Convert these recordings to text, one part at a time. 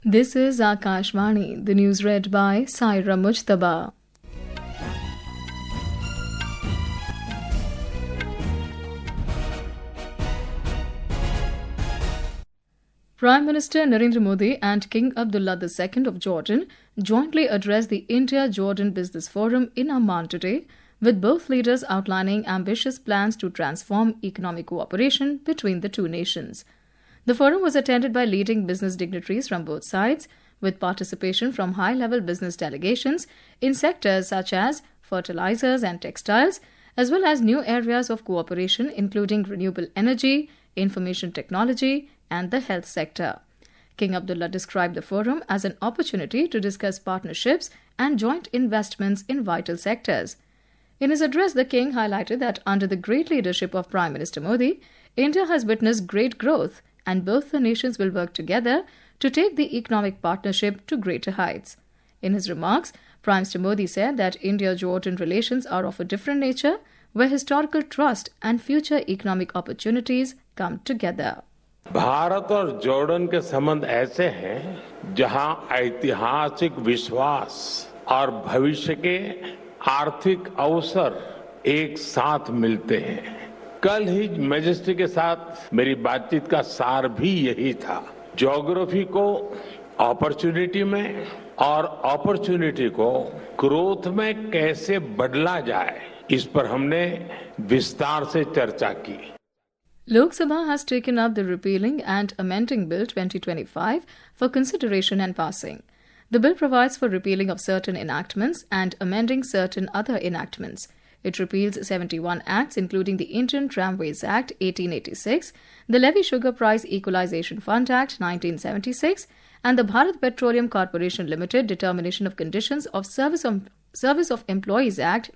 This is Akashvani, the news read by Saira Mujtaba. Prime Minister Narendra Modi and King Abdullah II of Jordan jointly addressed the India-Jordan Business Forum in Amman today, with both leaders outlining ambitious plans to transform economic cooperation between the two nations. The forum was attended by leading business dignitaries from both sides, with participation from high-level business delegations in sectors such as fertilizers and textiles, as well as new areas of cooperation including renewable energy, information technology, and the health sector. King Abdullah described the forum as an opportunity to discuss partnerships and joint investments in vital sectors. In his address, the king highlighted that under the great leadership of Prime Minister Modi, India has witnessed great growth, and both the nations will work together to take the economic partnership to greater heights. In his remarks, Prime Minister Modi said that India-Jordan relations are of a different nature, where historical trust and future economic opportunities come together. Bharat और Jordan के संबंध ऐसे हैं जहां ऐतिहासिक विश्वास और भविष्य के आर्थिक अवसर एक साथ मिलते हैं। कल ही मैजेस्टी के साथ मेरी बातचीत का सार भी यही था। ज्योग्राफी को अपॉर्चुनिटी में और अपॉर्चुनिटी को ग्रोथ में कैसे बदला जाए, इस पर हमने विस्तार से चर्चा की। Lok Sabha has taken up the Repealing and Amending Bill 2025 for consideration and passing. The bill provides for repealing of certain enactments and amending certain other enactments. It repeals 71 acts, including the Indian Tramways Act 1886, the Levy Sugar Price Equalization Fund Act 1976, and the Bharat Petroleum Corporation Limited Determination of Conditions of Service of Employees Act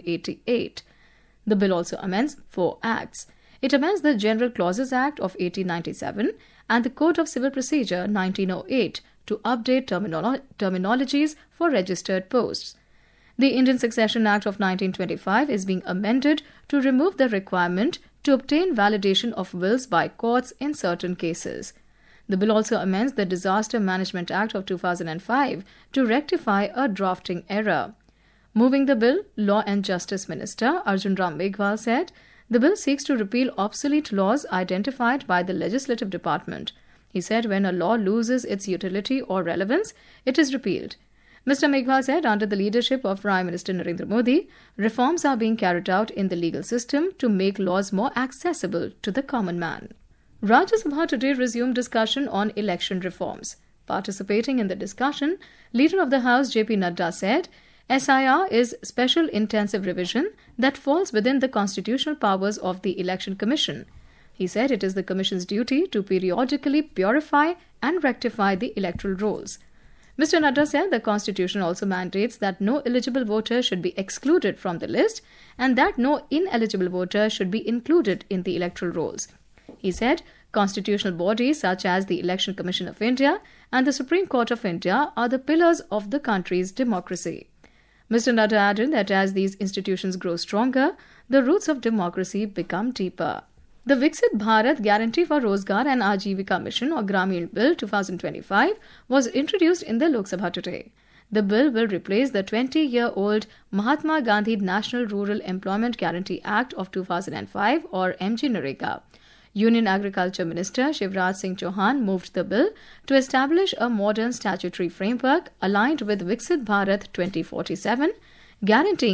1988. The bill also amends 4 acts. It amends the General Clauses Act of 1897 and the Code of Civil Procedure 1908 to update terminologies for registered posts. The Indian Succession Act of 1925 is being amended to remove the requirement to obtain validation of wills by courts in certain cases. The bill also amends the Disaster Management Act of 2005 to rectify a drafting error. Moving the bill, Law and Justice Minister Arjun Ram Meghwal said, the bill seeks to repeal obsolete laws identified by the Legislative Department. He said when a law loses its utility or relevance, it is repealed. Mr. Meghwal said under the leadership of Prime Minister Narendra Modi, reforms are being carried out in the legal system to make laws more accessible to the common man. Rajya Sabha today resumed discussion on election reforms. Participating in the discussion, Leader of the House J.P. Nadda said, SIR is special intensive revision that falls within the constitutional powers of the Election Commission. He said it is the Commission's duty to periodically purify and rectify the electoral rolls. Mr. Nadda said the Constitution also mandates that no eligible voter should be excluded from the list and that no ineligible voter should be included in the electoral rolls. He said constitutional bodies such as the Election Commission of India and the Supreme Court of India are the pillars of the country's democracy. Mr. Nadda added that as these institutions grow stronger, the roots of democracy become deeper. The Viksit Bharat Guarantee for Rozgar and Ajivika Mission or Gramin Bill 2025 was introduced in the Lok Sabha today. The bill will replace the 20-year-old Mahatma Gandhi National Rural Employment Guarantee Act of 2005 or MGNREGA. Union Agriculture Minister Shivraj Singh Chauhan moved the bill to establish a modern statutory framework aligned with Viksit Bharat 2047, guaranteeing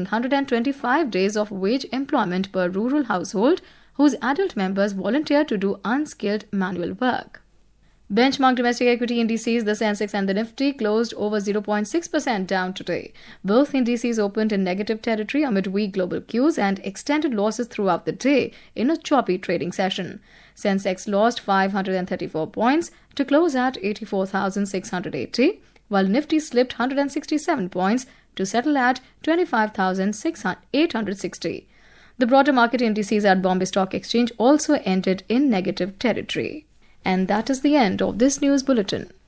125 days of wage employment per rural household whose adult members volunteer to do unskilled manual work. Benchmark domestic equity indices, the Sensex and the Nifty, closed over 0.6% down today. Both indices opened in negative territory amid weak global cues and extended losses throughout the day in a choppy trading session. Sensex lost 534 points to close at 84,680, while Nifty slipped 167 points to settle at 25,860. The broader market indices at Bombay Stock Exchange also ended in negative territory. And that is the end of this news bulletin.